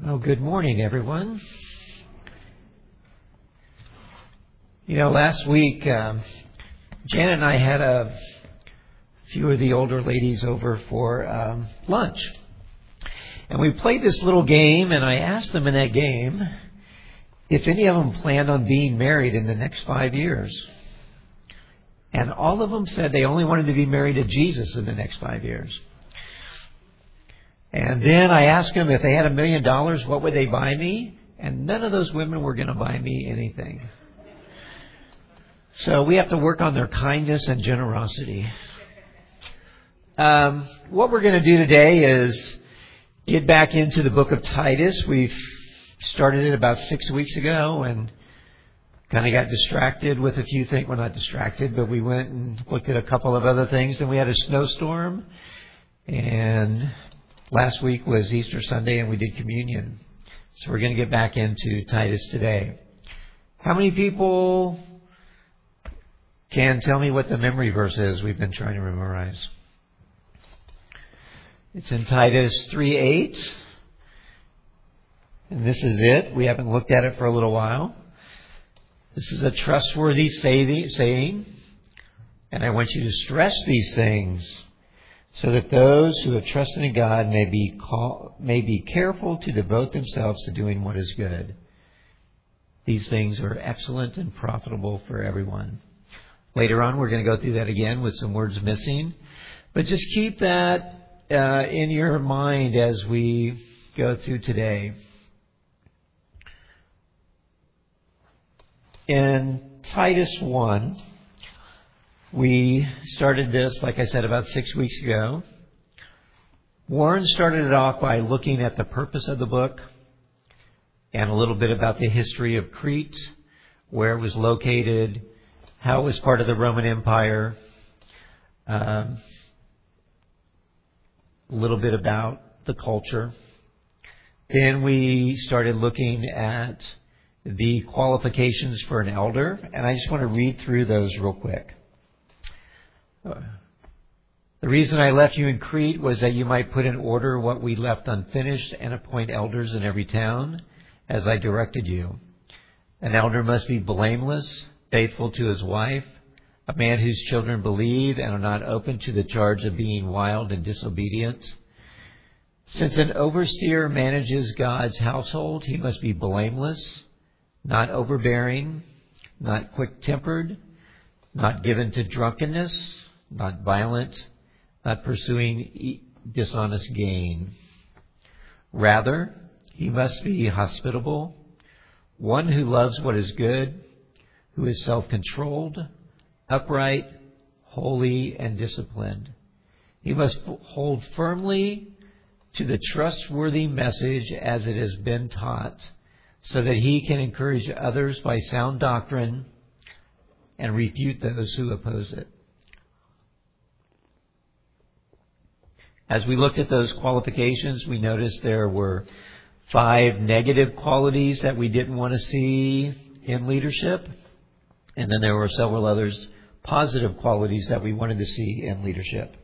Well, good morning, everyone. Last week, Janet and I had a few of the older ladies over for lunch. And we played this little game, and I asked them in that game if any of them planned on being married in the next 5 years. And all of them said they only wanted to be married to Jesus in the next 5 years. And then I asked them if they had $1 million, what would they buy me? And none of those women were going to buy me anything. So we have to work on their kindness and generosity. What we're going to do today is get back into the book of Titus. We've started it about 6 weeks ago and kind of got distracted with a few things. Well, not distracted, but we went and looked at a couple of other things. And we had a snowstorm. And last week was Easter Sunday and we did communion. So we're going to get back into Titus today. How many people can tell me what the memory verse is we've been trying to memorize? It's in Titus 3:8. And this is it. We haven't looked at it for a little while. This is a trustworthy saying. And I want you to stress these things, so that those who have trusted in God may be careful to devote themselves to doing what is good. These things are excellent and profitable for everyone. Later on, we're going to go through that again with some words missing. But just keep that in your mind as we go through today. In Titus 1, we started this, like I said, about 6 weeks ago. Warren started it off by looking at the purpose of the book and a little bit about the history of Crete, where it was located, how it was part of the Roman Empire, a little bit about the culture. Then we started looking at the qualifications for an elder, and I just want to read through those real quick. The reason I left you in Crete was that you might put in order what we left unfinished and appoint elders in every town, as I directed you. An elder must be blameless, faithful to his wife, a man whose children believe and are not open to the charge of being wild and disobedient. Since an overseer manages God's household, he must be blameless, not overbearing, not quick-tempered, not given to drunkenness, not violent, not pursuing dishonest gain. Rather, he must be hospitable, one who loves what is good, who is self-controlled, upright, holy, and disciplined. He must hold firmly to the trustworthy message as it has been taught, so that he can encourage others by sound doctrine and refute those who oppose it. As we looked at those qualifications, we noticed there were 5 negative qualities that we didn't want to see in leadership. And then there were several others, positive qualities that we wanted to see in leadership.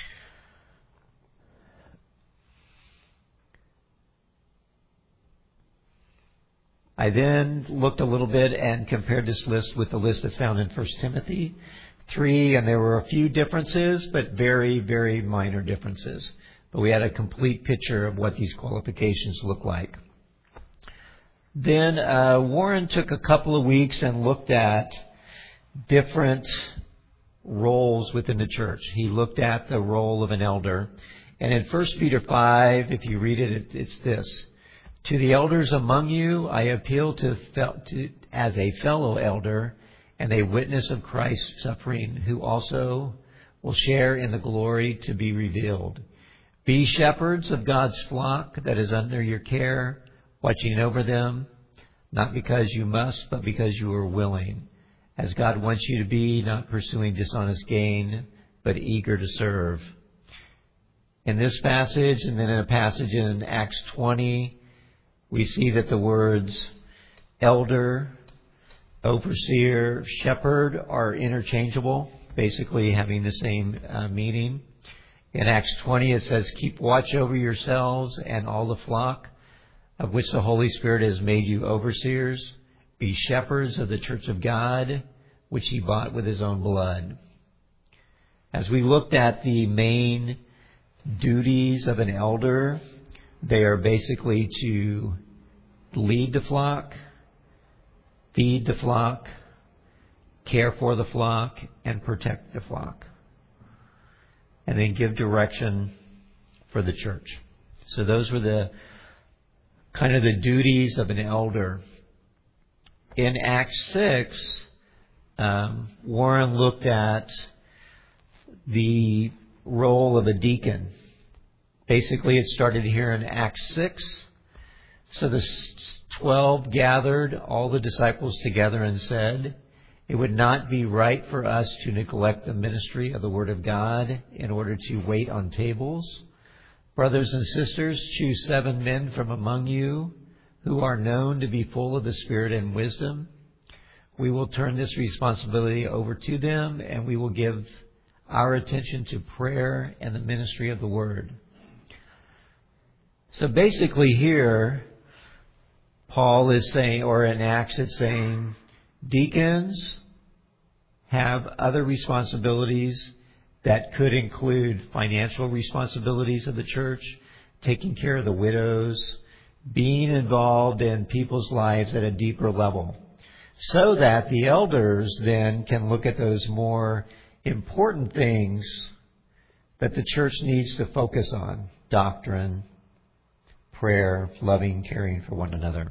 I then looked a little bit and compared this list with the list that's found in 1 Timothy 3, and there were a few differences, but very, very minor differences. But we had a complete picture of what these qualifications look like. Then Warren took a couple of weeks and looked at different roles within the church. He looked at the role of an elder. And in 1 Peter 5, if you read it, it's this. To the elders among you, I appeal to as a fellow elder and a witness of Christ's suffering, who also will share in the glory to be revealed. Be shepherds of God's flock that is under your care, watching over them, not because you must, but because you are willing, as God wants you to be, not pursuing dishonest gain, but eager to serve. In this passage, and then in a passage in Acts 20, we see that the words elder, overseer, shepherd are interchangeable, basically having the same meaning. In Acts 20, it says, keep watch over yourselves and all the flock of which the Holy Spirit has made you overseers, be shepherds of the church of God, which he bought with his own blood. As we looked at the main duties of an elder, they are basically to lead the flock, feed the flock, care for the flock, and protect the flock. And then give direction for the church. So those were the kind of the duties of an elder. In Acts 6, Warren looked at the role of a deacon. Basically, it started here in Acts 6. So the 12 gathered all the disciples together and said, "It would not be right for us to neglect the ministry of the Word of God in order to wait on tables. Brothers and sisters, choose 7 men from among you who are known to be full of the Spirit and wisdom. We will turn this responsibility over to them, and we will give our attention to prayer and the ministry of the Word." So basically here, Paul is saying, or in Acts it's saying, deacons have other responsibilities that could include financial responsibilities of the church, taking care of the widows, being involved in people's lives at a deeper level, so that the elders then can look at those more important things that the church needs to focus on: doctrine, prayer, loving, caring for one another.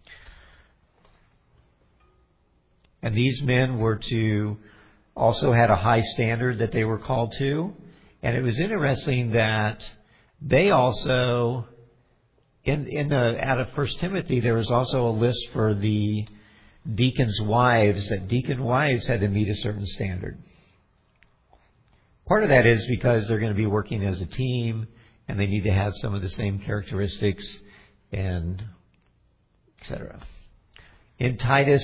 And these men were to also had a high standard that they were called to. And it was interesting that they also, out of 1 Timothy, there was also a list for the deacons' wives, that deacon wives had to meet a certain standard. Part of that is because they're going to be working as a team, and they need to have some of the same characteristics, and etc. In Titus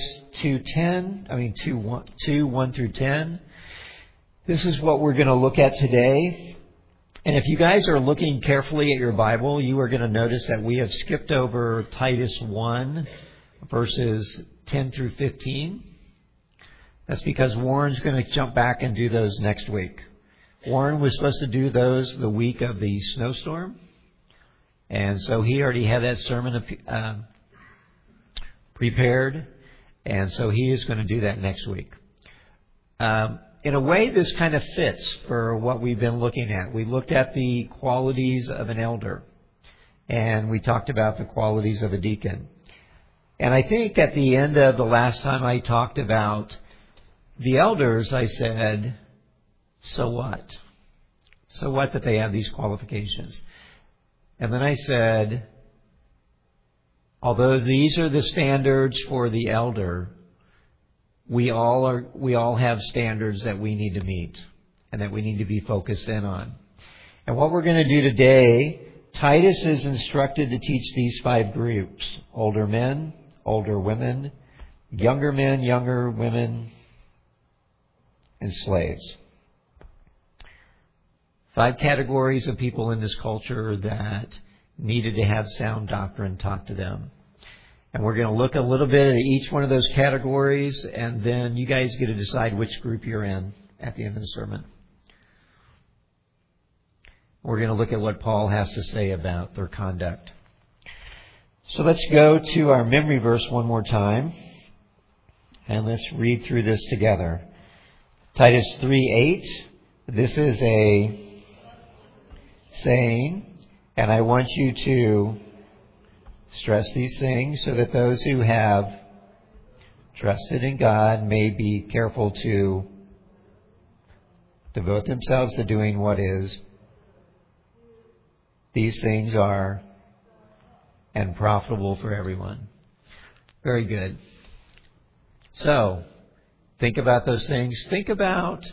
2:1 through 10, this is what we're going to look at today. And if you guys are looking carefully at your Bible, you are going to notice that we have skipped over Titus 1, verses 10 through 15. That's because Warren's going to jump back and do those next week. Warren was supposed to do those the week of the snowstorm. And so he already had that sermon prepared. And so he is going to do that next week. In a way, this kind of fits for what we've been looking at. We looked at the qualities of an elder. And we talked about the qualities of a deacon. And I think at the end of the last time I talked about the elders, I said, so what? So what that they have these qualifications? And then I said, although these are the standards for the elder, we all have standards that we need to meet and that we need to be focused in on. And what we're going to do today, Titus is instructed to teach these 5 groups: older men, older women, younger men, younger women, and slaves. 5 categories of people in this culture that needed to have sound doctrine taught to them. And we're going to look a little bit at each one of those categories, and then you guys get to decide which group you're in at the end of the sermon. We're going to look at what Paul has to say about their conduct. So let's go to our memory verse one more time, and let's read through this together. Titus 3:8. This is a saying, and I want you to stress these things so that those who have trusted in God may be careful to devote themselves to doing what is. These things are and profitable for everyone. Very good. So, think about those things. Think about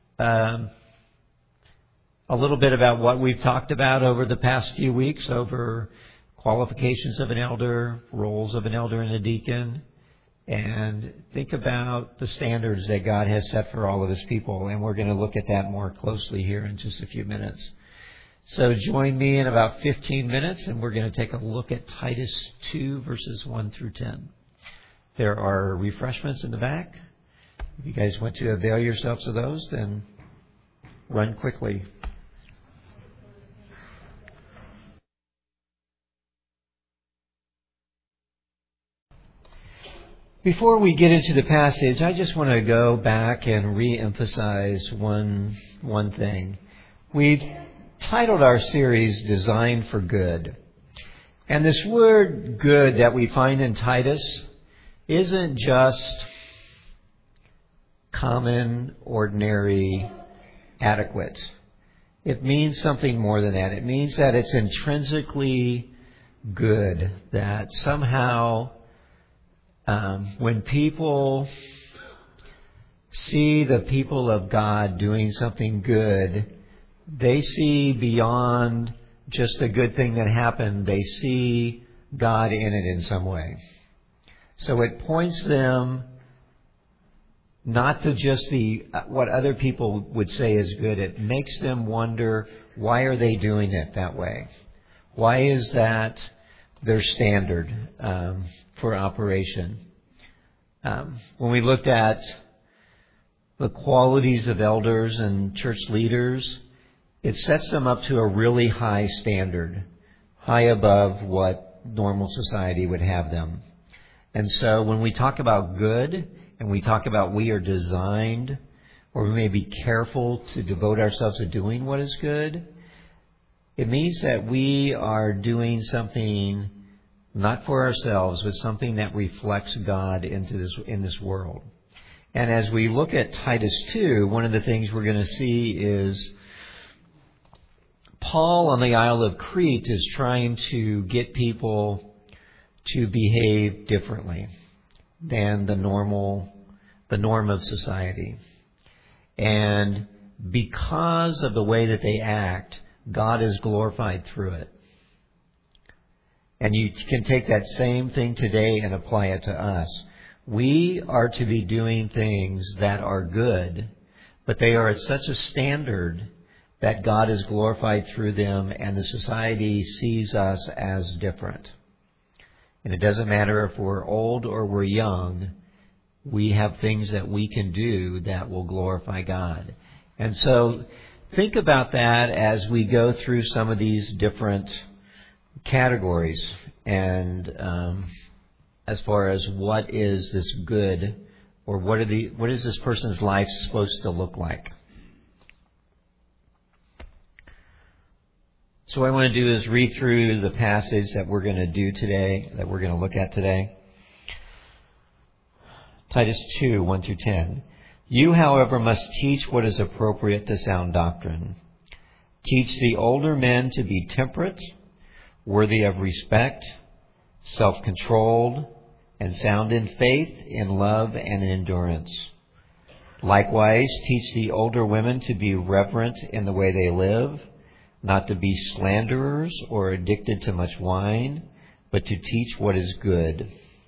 a little bit about what we've talked about over the past few weeks, over qualifications of an elder, roles of an elder and a deacon, and think about the standards that God has set for all of His people. And we're going to look at that more closely here in just a few minutes. So join me in about 15 minutes, and we're going to take a look at Titus 2, verses 1 through 10. There are refreshments in the back. If you guys want to avail yourselves of those, then run quickly. Before we get into the passage, I just want to go back and re-emphasize one thing. We've titled our series Designed for Good. And this word good that we find in Titus isn't just common, ordinary, adequate. It means something more than that. It means that it's intrinsically good, that somehow when people see the people of God doing something good, they see beyond just a good thing that happened. They see God in it in some way. So it points them not to just what other people would say is good. It makes them wonder, why are they doing it that way? Why is that their standard for operation? When we looked at the qualities of elders and church leaders, it sets them up to a really high standard, high above what normal society would have them. And so when we talk about good, and we talk about we are designed, or we may be careful to devote ourselves to doing what is good, it means that we are doing something not for ourselves, but something that reflects God in this world. And as we look at Titus 2, one of the things we're going to see is Paul on the Isle of Crete is trying to get people to behave differently than the norm of society. And because of the way that they act, God is glorified through it. And you can take that same thing today and apply it to us. We are to be doing things that are good, but they are at such a standard that God is glorified through them, and the society sees us as different. And it doesn't matter if we're old or we're young, we have things that we can do that will glorify God. And so think about that as we go through some of these different categories, and as far as what is this good, or what is this person's life supposed to look like. So what I want to do is read through the passage that we're going to do today, that we're going to look at today. Titus 2, 1 through 10. You, however, must teach what is appropriate to sound doctrine. Teach the older men to be temperate, worthy of respect, self-controlled, and sound in faith, in love, and in endurance. Likewise, teach the older women to be reverent in the way they live, not to be slanderers or addicted to much wine, but to teach what is good.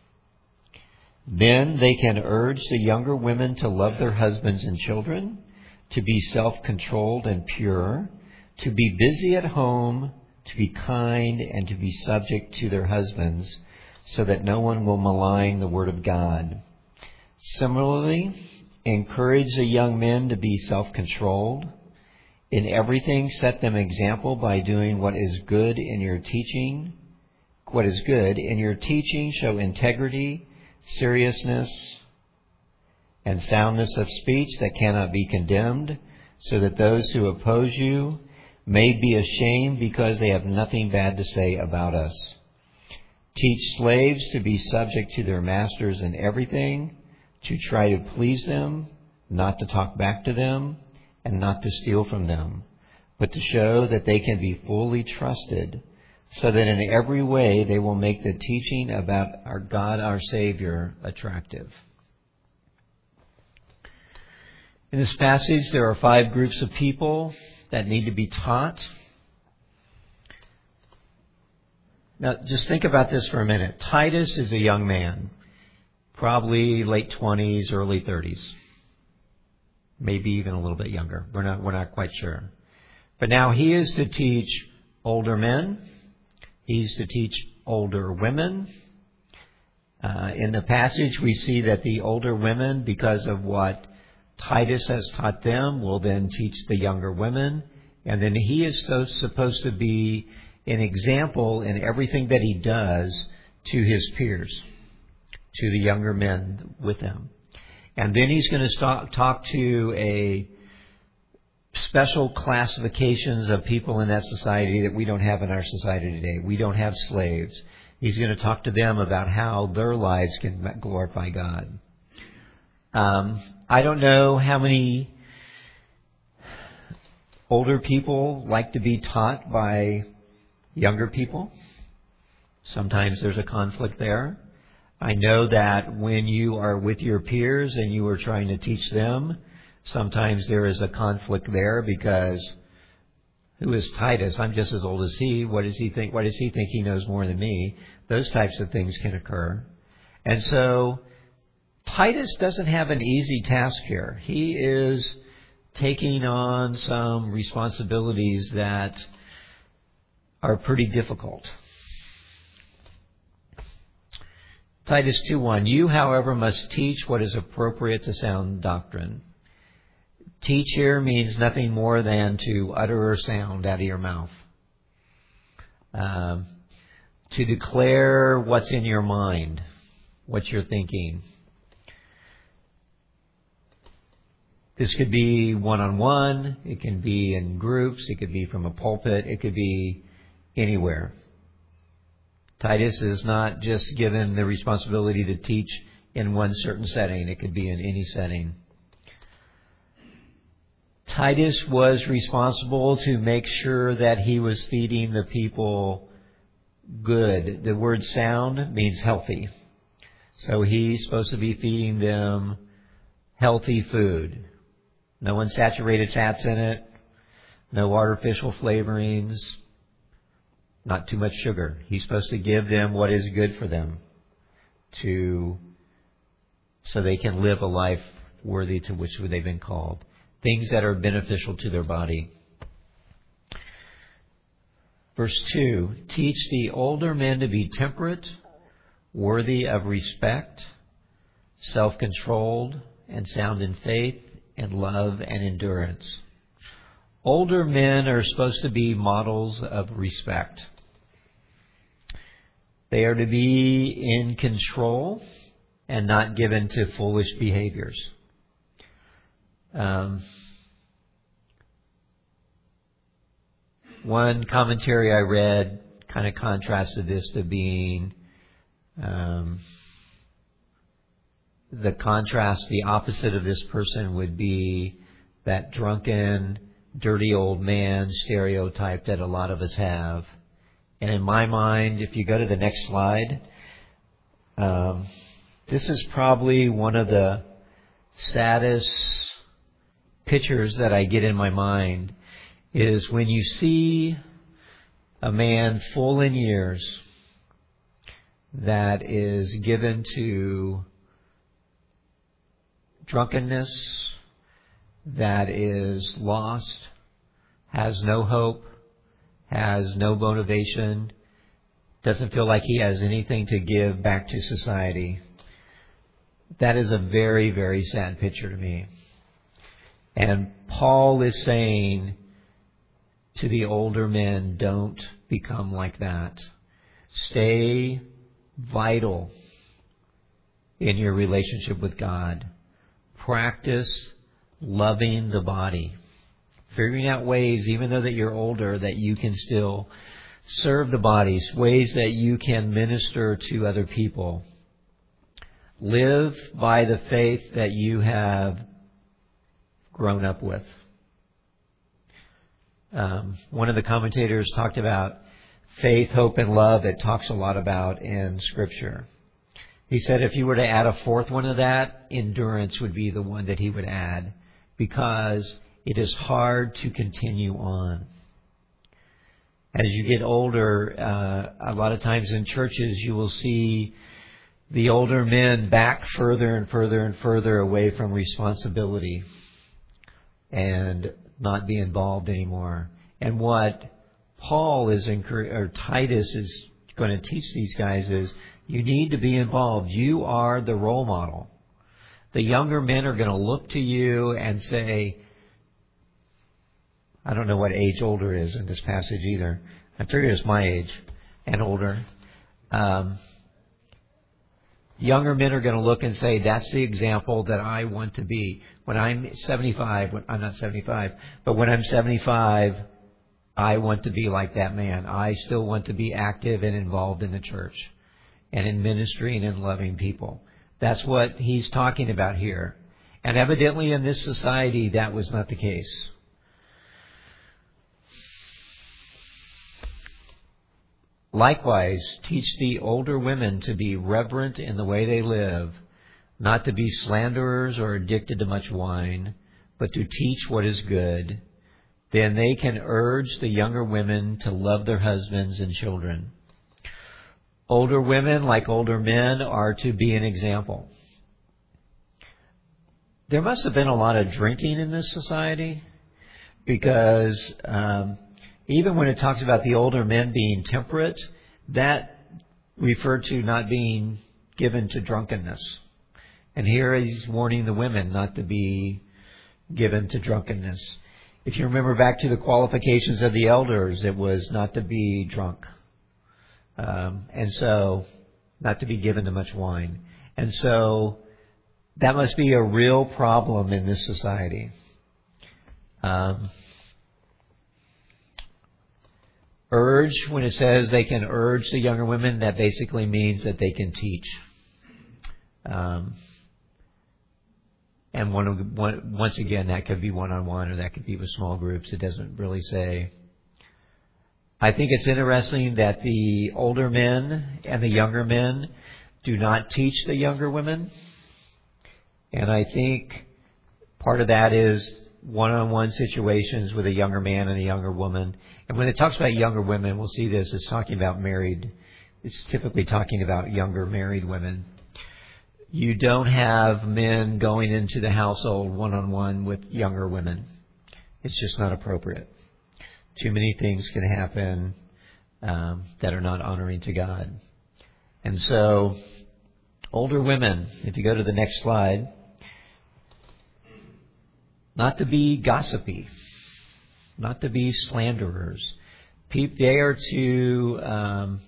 Then they can urge the younger women to love their husbands and children, to be self-controlled and pure, to be busy at home, to be kind, and to be subject to their husbands, so that no one will malign the word of God. Similarly, encourage the young men to be self-controlled. In everything, set them example by doing what is good in your teaching. What is good in your teaching, show integrity, seriousness, and soundness of speech that cannot be condemned, so that those who oppose you may be ashamed because they have nothing bad to say about us. Teach slaves to be subject to their masters in everything, to try to please them, not to talk back to them, and not to steal from them, but to show that they can be fully trusted, so that in every way they will make the teaching about our God, our Savior, attractive. In this passage, there are 5 groups of people that need to be taught. Now, just think about this for a minute. Titus is a young man, probably late 20s, early 30s, maybe even a little bit younger. We're not quite sure. But now he is to teach older men. He's to teach older women. In the passage, we see that the older women, because of what Titus has taught them, will then teach the younger women. And then he is supposed to be an example in everything that he does to his peers, to the younger men with him. And then he's going to talk to a special classifications of people in that society that we don't have in our society today. We don't have slaves. He's going to talk to them about how their lives can glorify God. I don't know how many older people like to be taught by younger people. Sometimes there's a conflict there. I know that when you are with your peers and you are trying to teach them, sometimes there is a conflict there because who is Titus? I'm just as old as he. What does he think? Why does he think he knows more than me? Those types of things can occur. And so Titus doesn't have an easy task here. He is taking on some responsibilities that are pretty difficult. Titus 2:1, you, however, must teach what is appropriate to sound doctrine. Teach here means nothing more than to utter a sound out of your mouth. To declare what's in your mind, what you're thinking. This could be one-on-one, it can be in groups, it could be from a pulpit, it could be anywhere. Titus is not just given the responsibility to teach in one certain setting, it could be in any setting. Titus was responsible to make sure that he was feeding the people good. The word sound means healthy. So he's supposed to be feeding them healthy food. No unsaturated fats in it. No artificial flavorings. Not too much sugar. He's supposed to give them what is good for them so they can live a life worthy to which they've been called. Things that are beneficial to their body. Verse 2, teach the older men to be temperate, worthy of respect, self-controlled, and sound in faith, and love and endurance. Older men are supposed to be models of respect. They are to be in control and not given to foolish behaviors. One commentary I read kind of contrasted this to being the opposite of this person would be that drunken, dirty old man stereotype that a lot of us have. And in my mind, if you go to the next slide, this is probably one of the saddest pictures that I get in my mind, is when you see a man full in years that is given to drunkenness, that is lost, has no hope, has no motivation, doesn't feel like he has anything to give back to society. That is a very, very sad picture to me. And Paul is saying to the older men, don't become like that. Stay vital in your relationship with God. Practice loving the body. Figuring out ways, even though that you're older, that you can still serve the body. Ways that you can minister to other people. Live by the faith that you have grown up with. One of the commentators talked about faith, hope, and love that talks a lot about in Scripture. He said if you were to add a fourth one of that, endurance would be the one that he would add, because it is hard to continue on. As you get older, a lot of times in churches you will see the older men back further and further and further away from responsibility and not be involved anymore. And what Paul is or Titus is going to teach these guys is you need to be involved. You are the role model. The younger men are going to look to you and say, I don't know what age older is in this passage either. I figured it's my age and older. Younger men are going to look and say, that's the example that I want to be. When I'm 75, I'm not 75, but when I'm 75, I want to be like that man. I still want to be active and involved in the church and in ministry and in loving people. That's what he's talking about here. And evidently in this society, that was not the case. Likewise, teach the older women to be reverent in the way they live, not to be slanderers or addicted to much wine, but to teach what is good. Then they can urge the younger women to love their husbands and children. Older women, like older men, are to be an example. There must have been a lot of drinking in this society, because even when it talks about the older men being temperate, that referred to not being given to drunkenness. And here he's warning the women not to be given to drunkenness. If you remember back to the qualifications of the elders, it was not to be drunk. And so, not to be given to much wine. And so, that must be a real problem in this society. Urge, when it says they can urge the younger women, that basically means that they can teach. And once again, that could be one-on-one or that could be with small groups. It doesn't really say. I think it's interesting that the older men and the younger men do not teach the younger women. And I think part of that is one-on-one situations with a younger man and a younger woman. And when it talks about younger women, we'll see this, it's talking about married. It's typically talking about younger married women. You don't have men going into the household one-on-one with younger women. It's just not appropriate. Too many things can happen that are not honoring to God. And so, older women, if you go to the next slide, not to be gossipy, not to be slanderers. They are to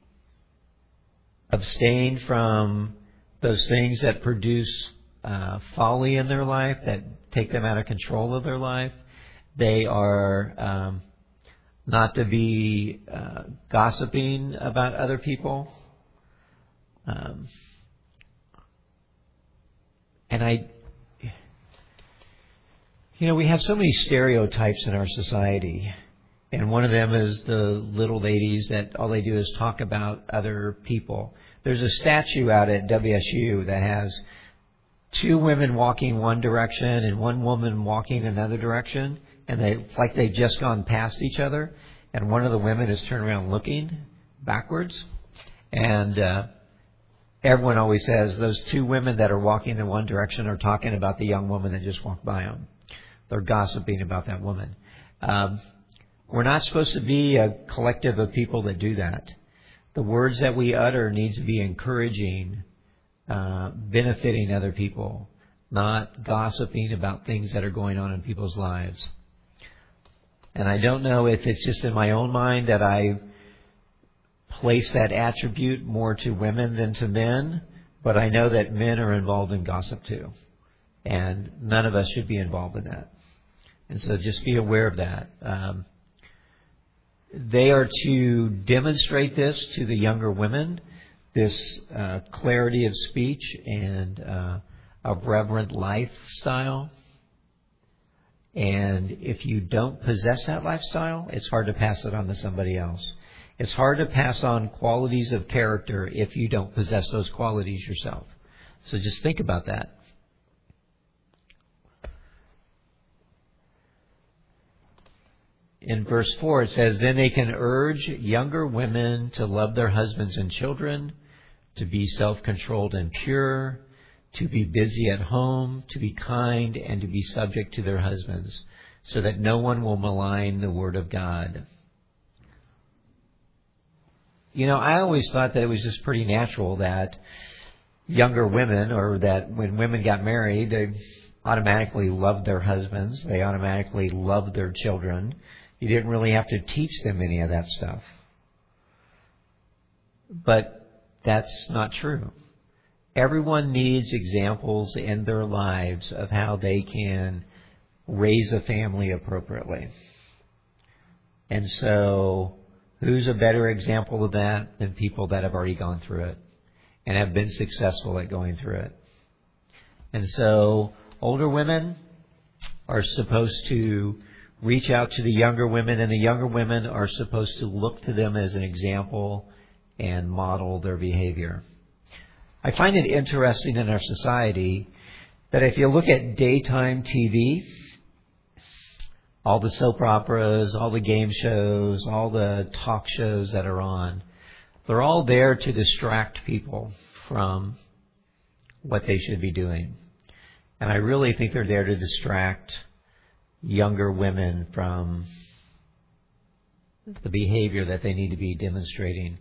abstain from those things that produce folly in their life, that take them out of control of their life. They are not to be gossiping about other people. We have so many stereotypes in our society. And one of them is the little ladies that all they do is talk about other people. There's a statue out at WSU that has two women walking one direction and one woman walking another direction. And they've just gone past each other. And one of the women is turned around looking backwards. And everyone always says those two women that are walking in one direction are talking about the young woman that just walked by them. They're gossiping about that woman. We're not supposed to be a collective of people that do that. The words that we utter need to be encouraging, benefiting other people, not gossiping about things that are going on in people's lives. And I don't know if it's just in my own mind that I place that attribute more to women than to men, but I know that men are involved in gossip too. And none of us should be involved in that. And so just be aware of that. They are to demonstrate this to the younger women, this clarity of speech and a reverent lifestyle. And if you don't possess that lifestyle, it's hard to pass it on to somebody else. It's hard to pass on qualities of character if you don't possess those qualities yourself. So just think about that. In verse 4 it says, then they can urge younger women to love their husbands and children, to be self-controlled and pure, to be busy at home, to be kind, and to be subject to their husbands. so that no one will malign the word of God. I always thought that it was just pretty natural that younger women, or that when women got married, they automatically loved their husbands. They automatically loved their children. You didn't really have to teach them any of that stuff. But that's not true. Everyone needs examples in their lives of how they can raise a family appropriately. And so, who's a better example of that than people that have already gone through it and have been successful at going through it? And so, older women are supposed to reach out to the younger women, and the younger women are supposed to look to them as an example and model their behavior. I find it interesting in our society that if you look at daytime TV, all the soap operas, all the game shows, all the talk shows that are on, they're all there to distract people from what they should be doing. And I really think they're there to distract younger women from the behavior that they need to be demonstrating.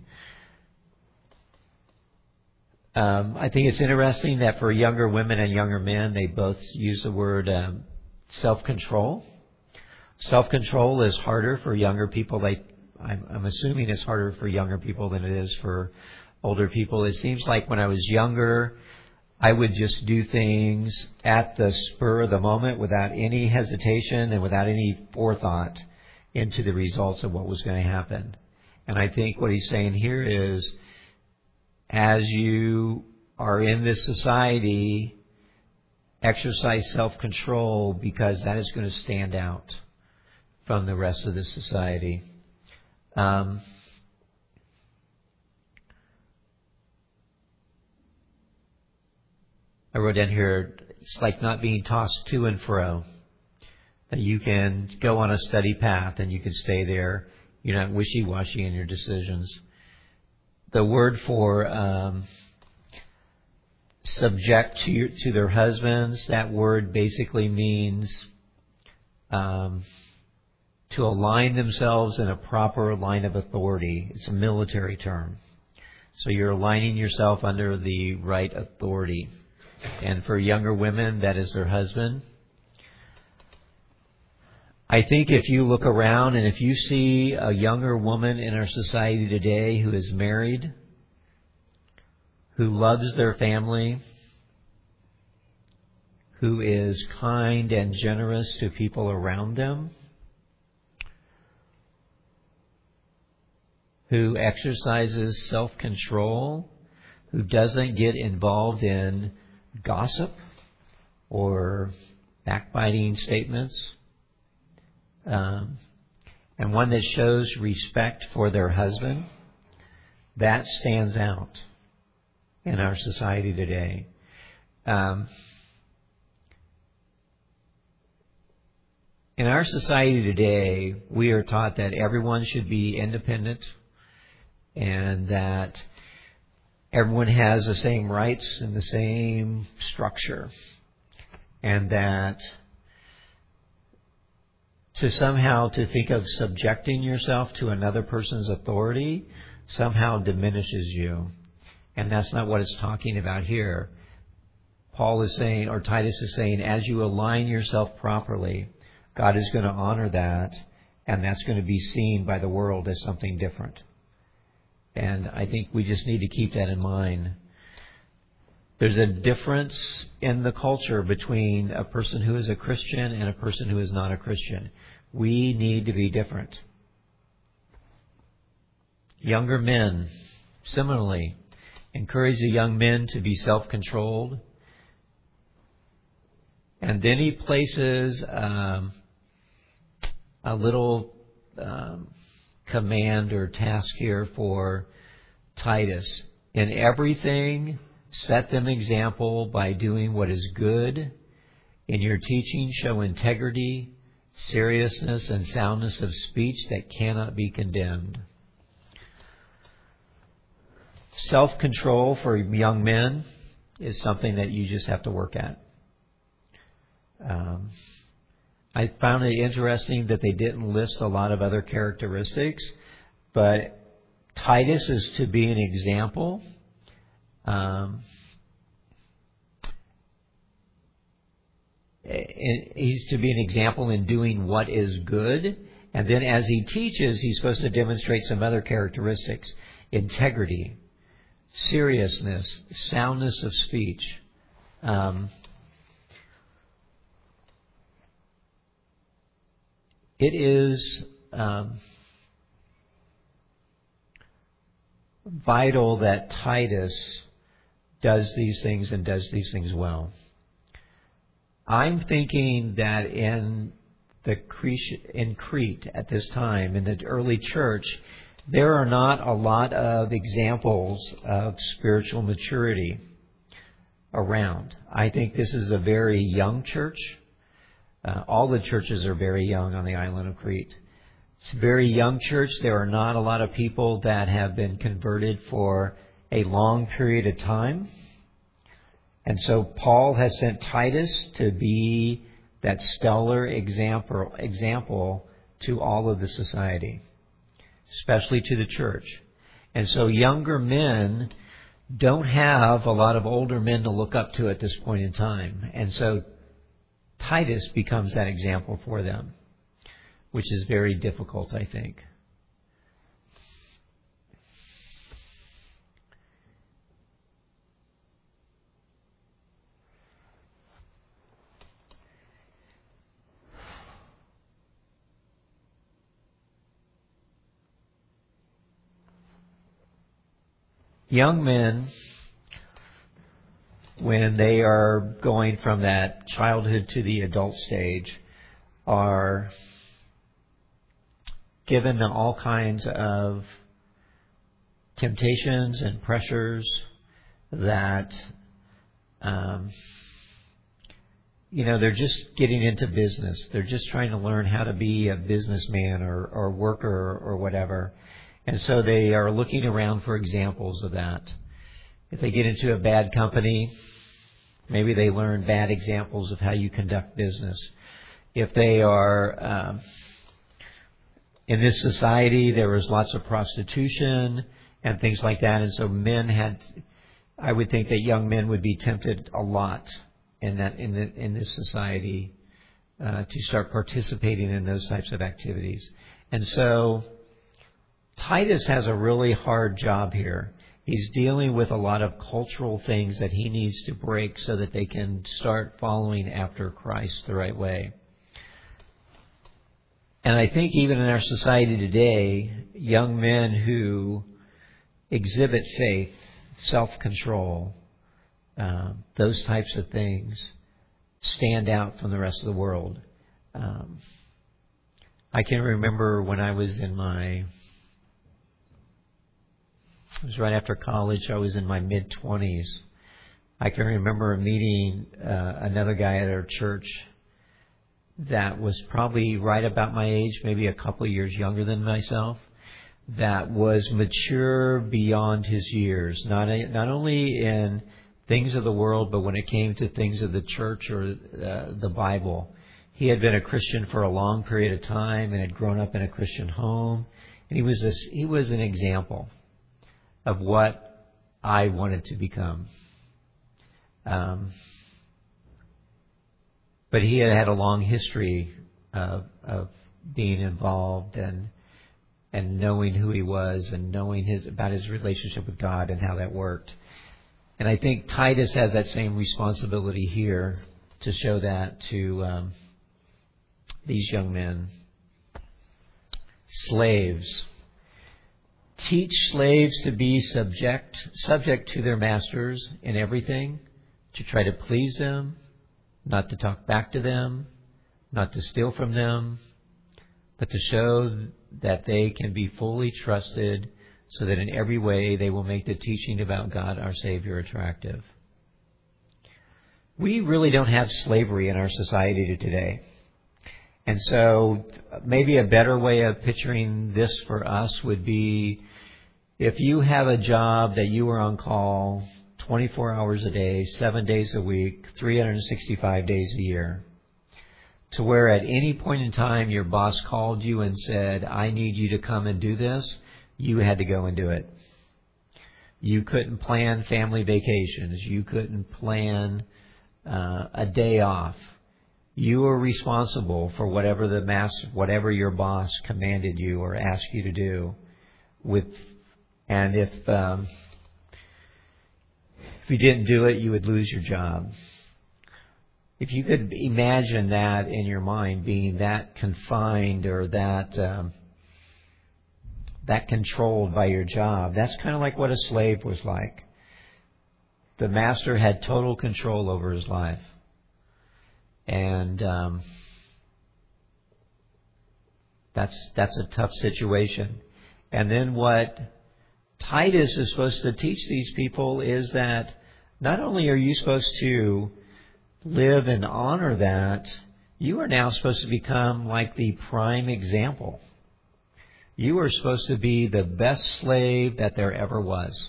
I think it's interesting that for younger women and younger men, they both use the word self-control. Self-control is harder for younger people. I'm assuming it's harder for younger people than it is for older people. It seems like when I was younger, I would just do things at the spur of the moment without any hesitation and without any forethought into the results of what was going to happen. And I think what he's saying here is, as you are in this society, exercise self-control, because that is going to stand out from the rest of the society. I wrote down here, it's like not being tossed to and fro. That you can go on a steady path and you can stay there. You're not wishy-washy in your decisions. The word for subject to their husbands, that word basically means to align themselves in a proper line of authority. It's a military term. So you're aligning yourself under the right authority. And for younger women, that is their husband. I think if you look around and if you see a younger woman in our society today who is married, who loves their family, who is kind and generous to people around them, who exercises self-control, who doesn't get involved in gossip or backbiting statements, and one that shows respect for their husband, that stands out in our society today. In our society today, we are taught that everyone should be independent and that everyone has the same rights and the same structure, and that to think of subjecting yourself to another person's authority somehow diminishes you. And that's not what it's talking about here. Paul is saying, or Titus is saying, as you align yourself properly, God is going to honor that, and that's going to be seen by the world as something different. And I think we just need to keep that in mind. There's a difference in the culture between a person who is a Christian and a person who is not a Christian. We need to be different. Younger men, similarly, encourage the young men to be self-controlled. And then he places a little command or task here for Titus. In everything, set them example by doing what is good. In your teaching, show integrity, seriousness, and soundness of speech that cannot be condemned. Self-control for young men is something that you just have to work at. I found it interesting that they didn't list a lot of other characteristics, but Titus is to be an example. He's to be an example in doing what is good. And then as he teaches, he's supposed to demonstrate some other characteristics: integrity, seriousness, soundness of speech. It is vital that Titus does these things and does these things well. I'm thinking that in Crete at this time, in the early church, there are not a lot of examples of spiritual maturity around. I think this is a very young church. All the churches are very young on the island of Crete. It's a very young church. There are not a lot of people that have been converted for a long period of time. And so Paul has sent Titus to be that stellar example to all of the society, especially to the church. And so younger men don't have a lot of older men to look up to at this point in time. And so Titus becomes that example for them, which is very difficult, I think. Young men, when they are going from that childhood to the adult stage, are given all kinds of temptations and pressures that, they're just getting into business. They're just trying to learn how to be a businessman or worker or whatever. And so they are looking around for examples of that. If they get into a bad company, maybe they learn bad examples of how you conduct business. If they are in this society, there was lots of prostitution and things like that. And so I would think that young men would be tempted a lot in this society to start participating in those types of activities. And so Titus has a really hard job here. He's dealing with a lot of cultural things that he needs to break so that they can start following after Christ the right way. And I think even in our society today, young men who exhibit faith, self-control, those types of things stand out from the rest of the world. I can remember when I was it was right after college. I was in my mid-20s. I can remember meeting another guy at our church that was probably right about my age, maybe a couple of years younger than myself, that was mature beyond his years, not only in things of the world, but when it came to things of the church or the Bible. He had been a Christian for a long period of time and had grown up in a Christian home. And he was an example of what I wanted to become. But he had a long history of being involved and knowing who he was and knowing about his relationship with God and how that worked. And I think Titus has that same responsibility here to show that to these young men. Slaves. Teach slaves to be subject to their masters in everything, to try to please them, not to talk back to them, not to steal from them, but to show that they can be fully trusted so that in every way they will make the teaching about God, our Savior, attractive. We really don't have slavery in our society today. And so maybe a better way of picturing this for us would be if you have a job that you are on call 24 hours a day, 7 days a week, 365 days a year. to where at any point in time your boss called you and said, I need you to come and do this, you had to go and do it. You couldn't plan family vacations. You couldn't plan a day off. You were responsible for whatever your boss commanded you or asked you to do. And if you didn't do it, you would lose your job. If you could imagine that in your mind, being that confined or that controlled by your job, that's kind of like what a slave was like. The master had total control over his life. And that's a tough situation. And then what Titus is supposed to teach these people is that not only are you supposed to live and honor that, you are now supposed to become like the prime example. You are supposed to be the best slave that there ever was.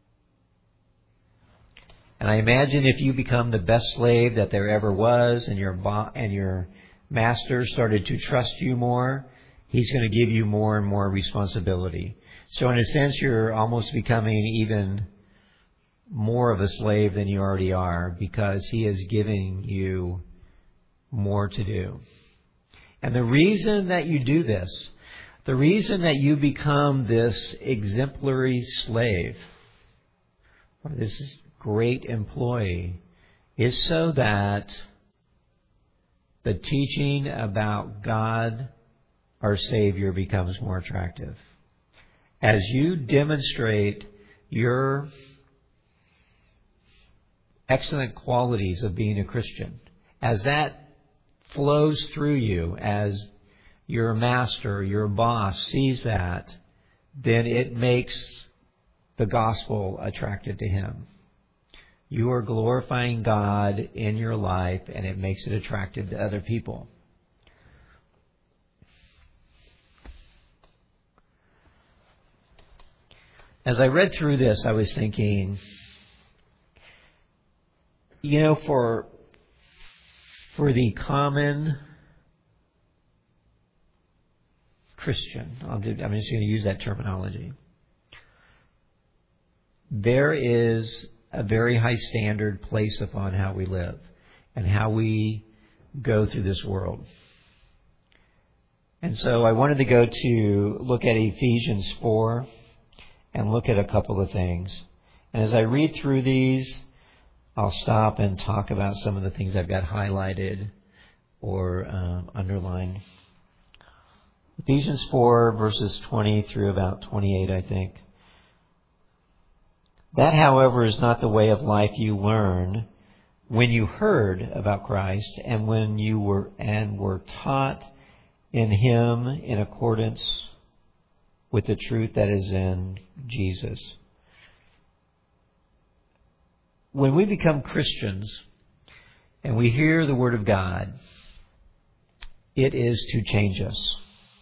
And I imagine if you become the best slave that there ever was, and your master started to trust you more, he's going to give you more and more responsibility. So in a sense, you're almost becoming even more of a slave than you already are, because he is giving you more to do. And the reason that you do this, the reason that you become this exemplary slave, or this great employee, is so that the teaching about God, our Savior, becomes more attractive. As you demonstrate your excellent qualities of being a Christian, as that flows through you, as your master, your boss sees that, then it makes the gospel attractive to him. You are glorifying God in your life, and it makes it attractive to other people. As I read through this, I was thinking, for the common Christian, I'm just going to use that terminology, there is a very high standard placed upon how we live and how we go through this world. And so I wanted to go to look at Ephesians 4 and look at a couple of things. And as I read through these, I'll stop and talk about some of the things I've got highlighted or underlined. Ephesians 4, verses 20 through about 28, I think. That, however, is not the way of life you learned when you heard about Christ and when you were taught in Him in accordance with the truth that is in Jesus. When we become Christians and we hear the Word of God, it is to change us.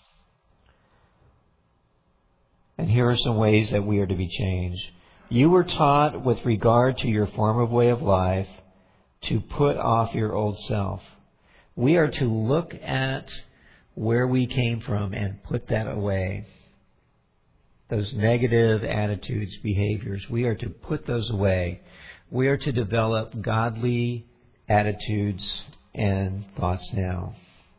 And here are some ways that we are to be changed. You were taught with regard to your former way of life to put off your old self. We are to look at where we came from and put that away. Those negative attitudes, behaviors, we are to put those away. We are to develop godly attitudes and thoughts now.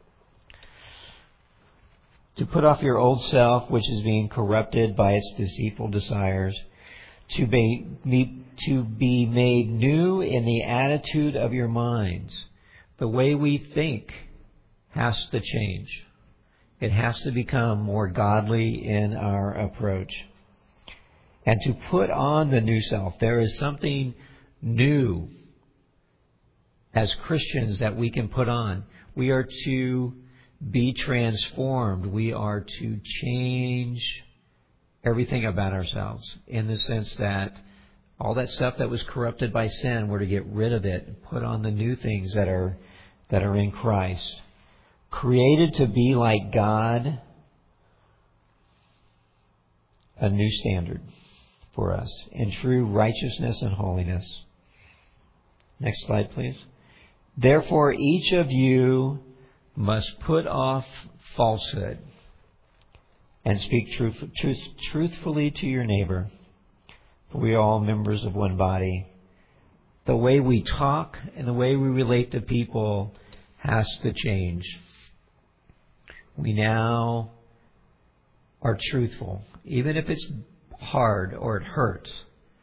To put off your old self, which is being corrupted by its deceitful desires, to be made new in the attitude of your minds. The way we think has to change. It has to become more godly in our approach. And to put on the new self. There is something new as Christians that we can put on. We are to be transformed. We are to change everything about ourselves, in the sense that all that stuff that was corrupted by sin, we're to get rid of it and put on the new things that are in Christ. Created to be like God, a new standard for us in true righteousness and holiness. Next slide, please. Therefore, each of you must put off falsehood and speak truthfully to your neighbor. For we are all members of one body. The way we talk and the way we relate to people has to change. We now are truthful, even if it's hard or it hurts.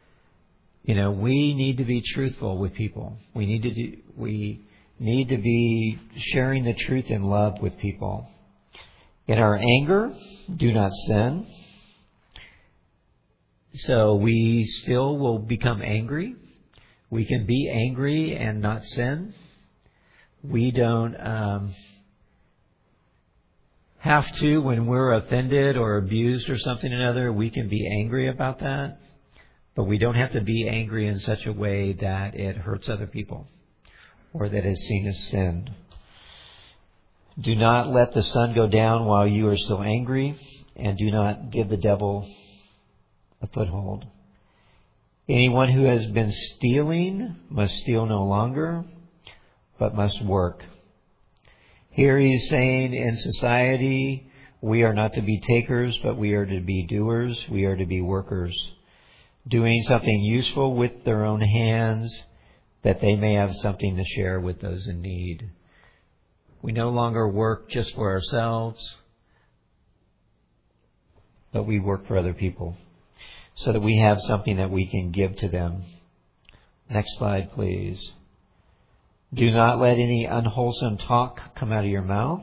We need to be truthful with people. We need to be sharing the truth in love with people. In our anger, do not sin. So we still will become angry. We can be angry and not sin. We don't have to, when we're offended or abused or something or another, we can be angry about that. But we don't have to be angry in such a way that it hurts other people or that is seen as sin. Do not let the sun go down while you are still angry, and do not give the devil a foothold. Anyone who has been stealing must steal no longer, but must work. Here he is saying in society, we are not to be takers, but we are to be doers. We are to be workers, doing something useful with their own hands, that they may have something to share with those in need. We no longer work just for ourselves, but we work for other people so that we have something that we can give to them. Next slide, please. Do not let any unwholesome talk come out of your mouth.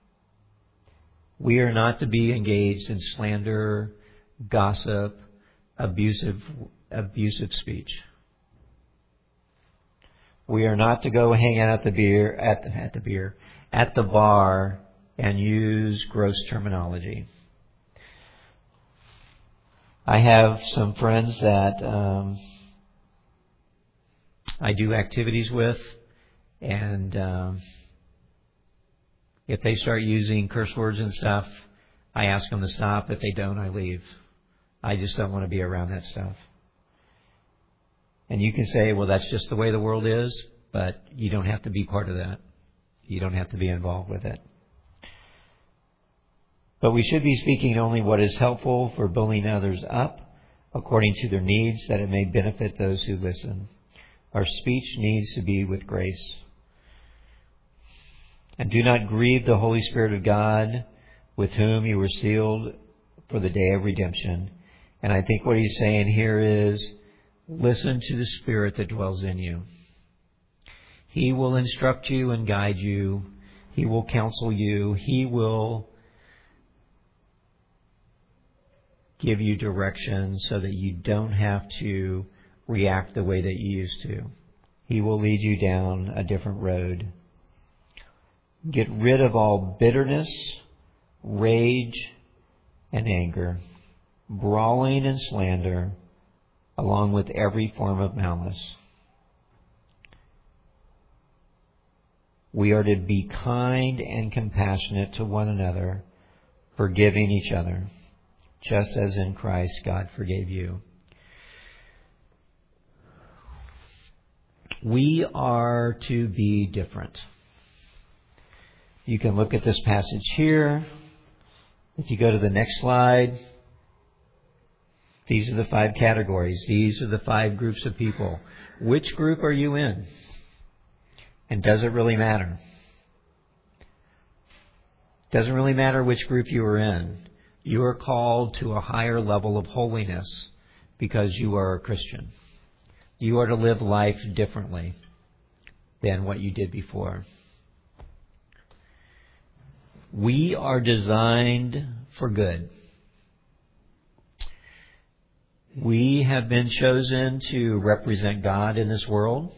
We are not to be engaged in slander, gossip, abusive speech. We are not to go hang out at the bar and use gross terminology. I have some friends that I do activities with, and if they start using curse words and stuff, I ask them to stop. If they don't, I leave. I just don't want to be around that stuff. And you can say, well, that's just the way the world is, but you don't have to be part of that. You don't have to be involved with it. But we should be speaking only what is helpful for building others up according to their needs, that it may benefit those who listen. Our speech needs to be with grace. And do not grieve the Holy Spirit of God, with whom you were sealed for the day of redemption. And I think what he's saying here is, listen to the Spirit that dwells in you. He will instruct you and guide you. He will counsel you. He will give you direction so that you don't have to react the way that you used to. He will lead you down a different road. Get rid of all bitterness, rage, and anger, brawling and slander, along with every form of malice. We are to be kind and compassionate to one another, forgiving each other, just as in Christ God forgave you. We are to be different. You can look at this passage here. If you go to the next slide, these are the 5 categories. These are the 5 groups of people. Which group are you in? And does it really matter? Doesn't really matter which group you are in. You are called to a higher level of holiness because you are a Christian. You are to live life differently than what you did before. We are designed for good. We have been chosen to represent God in this world.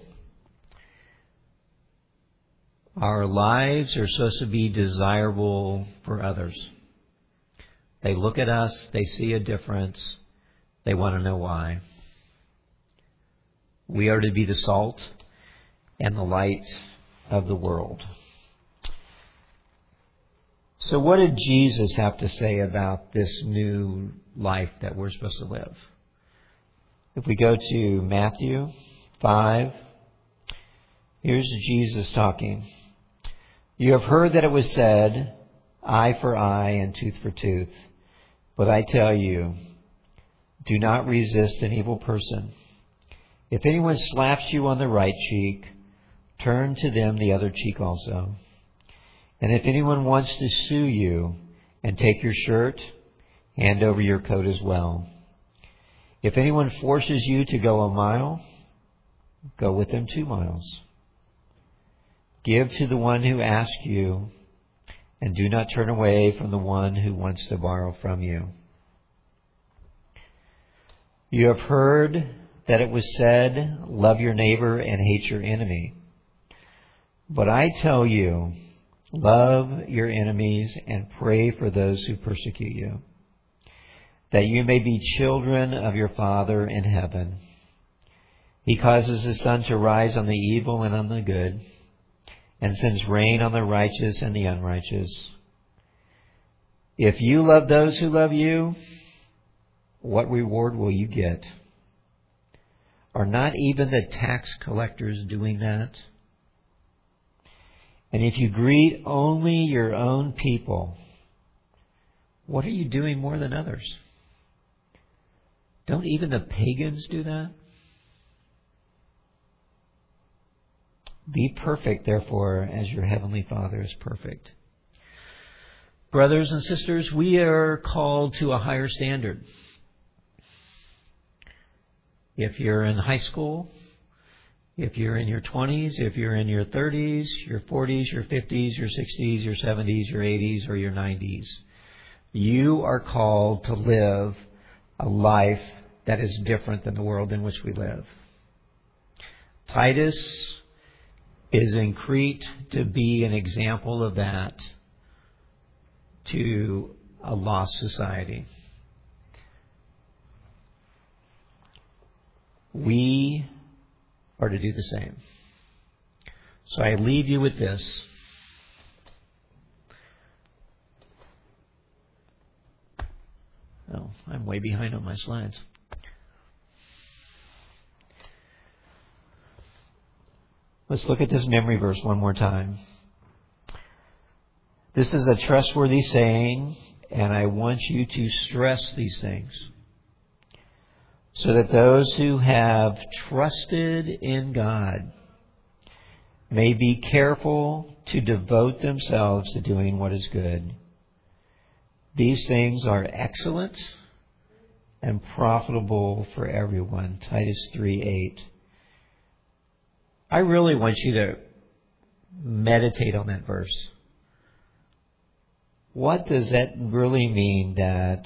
Our lives are supposed to be desirable for others. They look at us, they see a difference, they want to know why. We are to be the salt and the light of the world. So what did Jesus have to say about this new life that we're supposed to live? If we go to Matthew 5, here's Jesus talking. You have heard that it was said, eye for eye and tooth for tooth. But I tell you, do not resist an evil person. If anyone slaps you on the right cheek, turn to them the other cheek also. And if anyone wants to sue you and take your shirt, hand over your coat as well. If anyone forces you to go a mile, go with them 2 miles. Give to the one who asks you, and do not turn away from the one who wants to borrow from you. You have heard that it was said, love your neighbor and hate your enemy. But I tell you, love your enemies and pray for those who persecute you, that you may be children of your Father in heaven. He causes the sun to rise on the evil and on the good, and sends rain on the righteous and the unrighteous. If you love those who love you, what reward will you get? Are not even the tax collectors doing that? And if you greet only your own people, what are you doing more than others? Don't even the pagans do that? Be perfect, therefore, as your heavenly Father is perfect. Brothers and sisters, we are called to a higher standard. If you're in high school, if you're in your 20s, if you're in your 30s, your 40s, your 50s, your 60s, your 70s, your 80s, or your 90s, you are called to live a life that is different than the world in which we live. Titus is in Crete to be an example of that to a lost society. We are to do the same. So I leave you with this. Oh, I'm way behind on my slides. Let's look at this memory verse one more time. This is a trustworthy saying, and I want you to stress these things, so that those who have trusted in God may be careful to devote themselves to doing what is good. These things are excellent and profitable for everyone. Titus 3:8. I really want you to meditate on that verse. What does that really mean that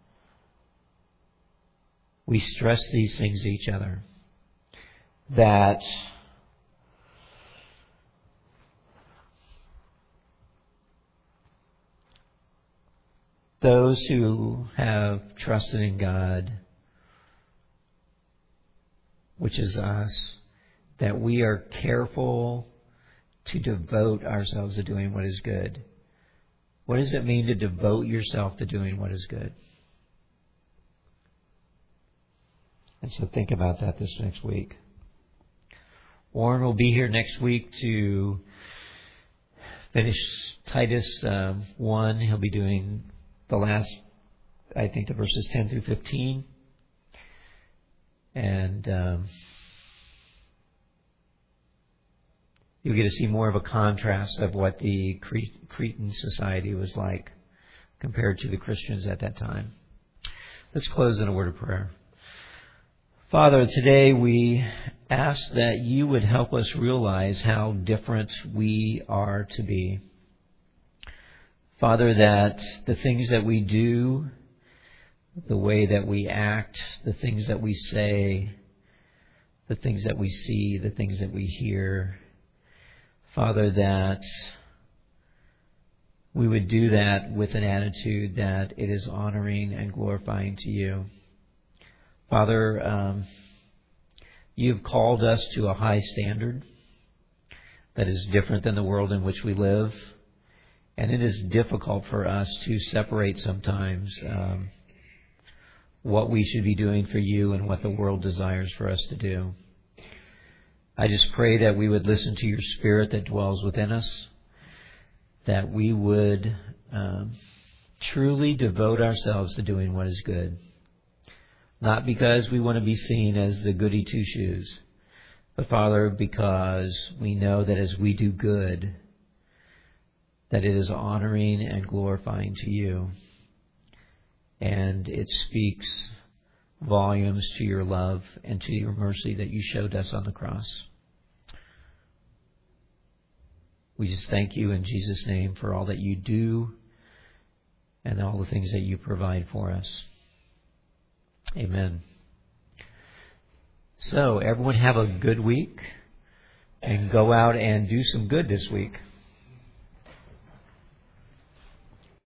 we stress these things to each other? That those who have trusted in God, which is us, that we are careful to devote ourselves to doing what is good. What does it mean to devote yourself to doing what is good? And so think about that this next week. Warren will be here next week to finish Titus 1. He'll be doing the last, I think, the verses 10 through 15. And you'll get to see more of a contrast of what the Cretan society was like compared to the Christians at that time. Let's close in a word of prayer. Father, today we ask that you would help us realize how different we are to be. Father, that the things that we do, the way that we act, the things that we say, the things that we see, the things that we hear, Father, that we would do that with an attitude that it is honoring and glorifying to you. Father, you've called us to a high standard that is different than the world in which we live. And it is difficult for us to separate sometimes what we should be doing for you and what the world desires for us to do. I just pray that we would listen to your Spirit that dwells within us, that we would truly devote ourselves to doing what is good. Not because we want to be seen as the goody two-shoes, but Father, because we know that as we do good, that it is honoring and glorifying to you. And it speaks volumes to your love and to your mercy that you showed us on the cross. We just thank you in Jesus' name for all that you do and all the things that you provide for us. Amen. So, everyone have a good week and go out and do some good this week.